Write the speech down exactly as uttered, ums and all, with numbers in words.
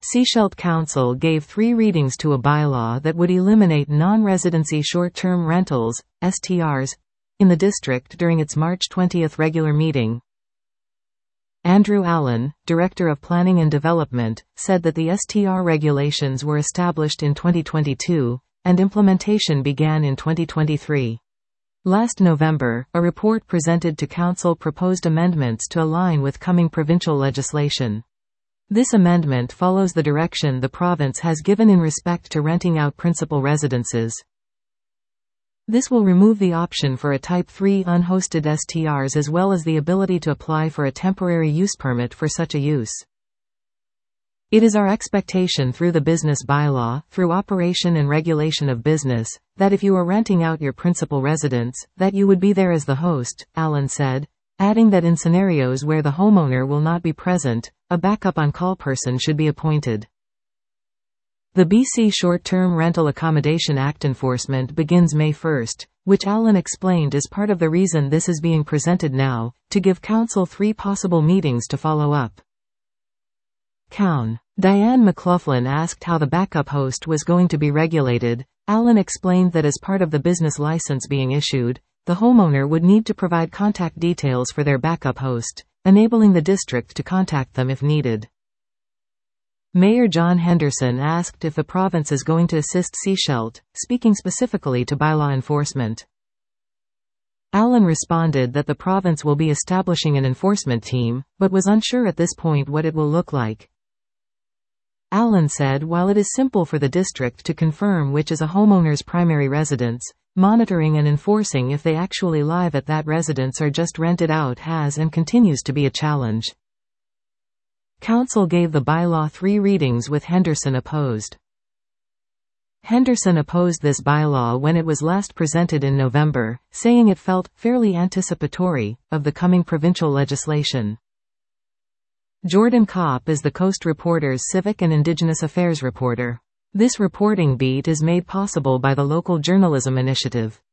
Sechelt Council gave three readings to a bylaw that would eliminate non-residency short-term rentals, S T Rs, in the district during its March twentieth regular meeting. Andrew Allen, Director of Planning and Development, said that the S T R regulations were established in twenty twenty-two, and implementation began in twenty twenty-three. Last November, a report presented to Council proposed amendments to align with coming provincial legislation. This amendment follows the direction the province has given in respect to renting out principal residences. This will remove the option for a Type three unhosted S T Rs as well as the ability to apply for a temporary use permit for such a use. It is our expectation through the business bylaw, through operation and regulation of business, that if you are renting out your principal residence, that you would be there as the host, Allen said, adding that in scenarios where the homeowner will not be present, a backup on-call person should be appointed. The B C Short-Term Rental Accommodation Act enforcement begins May first, which Allen explained is part of the reason this is being presented now, to give Council three possible meetings to follow up. Coun. Diane McLaughlin asked how the backup host was going to be regulated. Allen explained that as part of the business license being issued, the homeowner would need to provide contact details for their backup host, enabling the district to contact them if needed. Mayor John Henderson asked if the province is going to assist Sechelt, speaking specifically to bylaw enforcement. Allen responded that the province will be establishing an enforcement team, but was unsure at this point what it will look like. Allen said while it is simple for the district to confirm which is a homeowner's primary residence, monitoring and enforcing if they actually live at that residence or just rent it out has and continues to be a challenge. Council gave the bylaw three readings with Henderson opposed. Henderson opposed this bylaw when it was last presented in November, saying it felt fairly anticipatory of the coming provincial legislation. Jordan Kopp is the Coast Reporter's Civic and Indigenous Affairs reporter. This reporting beat is made possible by the Local Journalism Initiative.